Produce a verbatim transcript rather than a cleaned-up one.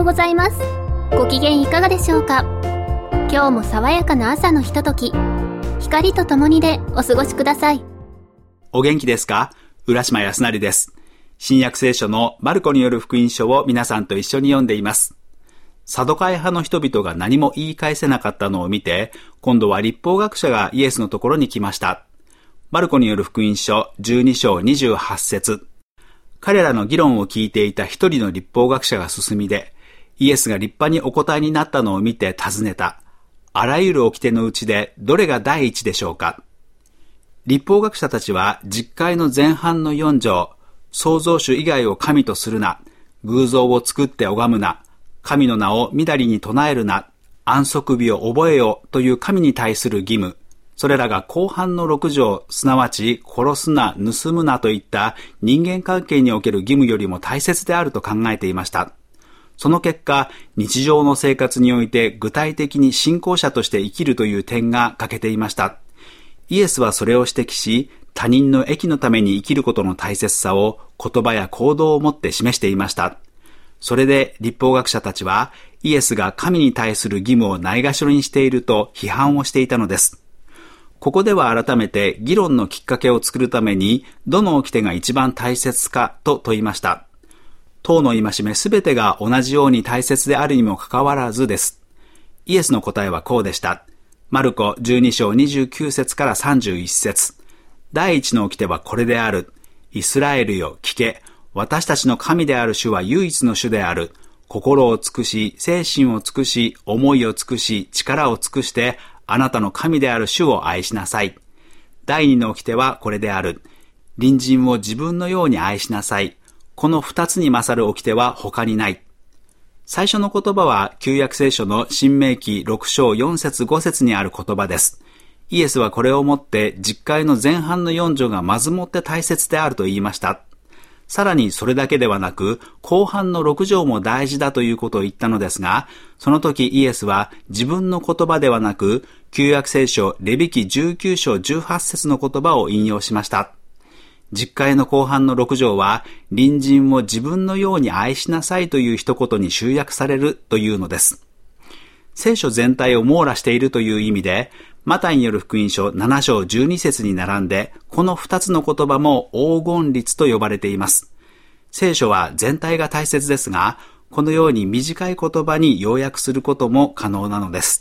ございます。ご機嫌いかがでしょうか。今日も爽やかな朝のひととき、光とともにでお過ごしください。 お元気ですか？浦島康成です。新約聖書のマルコによる福音書を皆さんと一緒に読んでいます。サドカイ派の人々が何も言い返せなかったのを見て、今度は立法学者がイエスのところに来ました。マルコによる福音書じゅうに章にじゅうはち節。彼らの議論を聞いていた一人の立法学者が進みで、イエスが立派にお答えになったのを見て尋ねた。あらゆる掟のうちでどれが第一でしょうか。立法学者たちは十戒の前半の四条、創造主以外を神とするな、偶像を作って拝むな、神の名をみだりに唱えるな、安息日を覚えよという神に対する義務、それらが後半の六条、すなわち殺すな、盗むなといった人間関係における義務よりも大切であると考えていました。その結果、日常の生活において具体的に信仰者として生きるという点が欠けていました。イエスはそれを指摘し、他人の益のために生きることの大切さを言葉や行動をもって示していました。それで立法学者たちはイエスが神に対する義務をないがしろにしていると批判をしていたのです。ここでは改めて議論のきっかけを作るためにどの掟が一番大切かと問いました。当の戒めすべてが同じように大切であるにもかかわらずです。イエスの答えはこうでした。マルコじゅうに章にじゅうきゅう節からさんじゅういち節。第一の掟はこれである。イスラエルよ、聞け。私たちの神である主は唯一の主である。心を尽くし、精神を尽くし、思いを尽くし、力を尽くして、あなたの神である主を愛しなさい。第二の掟はこれである。隣人を自分のように愛しなさい。この二つに勝る掟は他にない。最初の言葉は旧約聖書の新明記ろく章よん節ご節にある言葉です。イエスはこれをもって十戒の前半の四条がまずもって大切であると言いました。さらにそれだけではなく、後半の六条も大事だということを言ったのですが、その時イエスは自分の言葉ではなく、旧約聖書レビ記じゅうきゅう章じゅうはち節の言葉を引用しました。十戒の後半の六条は、隣人を自分のように愛しなさいという一言に集約されるというのです。聖書全体を網羅しているという意味で、マタイによる福音書なな章じゅうに節に並んで、この二つの言葉も黄金律と呼ばれています。聖書は全体が大切ですが、このように短い言葉に要約することも可能なのです。